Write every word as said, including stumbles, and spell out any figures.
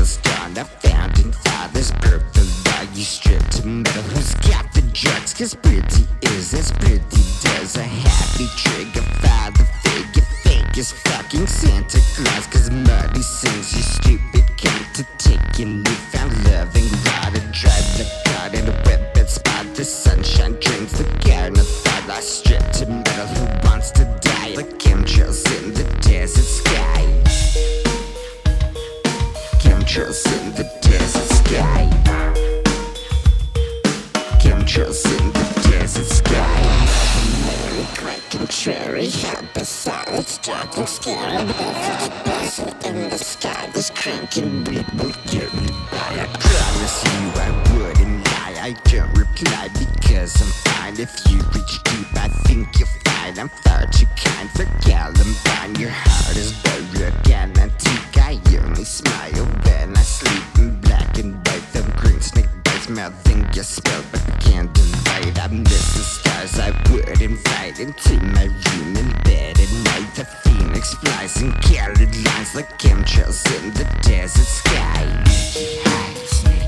feels done. I found in fathers broke the law. You stripped to metal. Who's got the drugs? Cause pretty is as pretty does. A happy trigger, father figure, fake as fucking Santa Claus. Cause Muddy sings you stupid cunt to take your newfound loving law to drive the car in a web bed spot. The sunshine drains the garden of thought. I stripped to metal. Who wants to die? Like chemtrails in the desert sky. Chemtrails in the desert sky. Chemtrails in the desert sky. Merry, quite contrary, bizarre, it's dark and scary. Perfect desert in the sky. This cranking beat will get me by. I promise you I wouldn't lie. I don't reply because I'm fine. If you reach deep, I think you'll find I'm far too kind for Columbine. Your heart is baroque and antique. I only smile when I sleep in black and white. The green snake bites, mouthing your spell, but we can't divide. I miss the stars I would invite into my room in bed at night. The phoenix flies in colored lines like chemtrails in the desert sky. He hides me.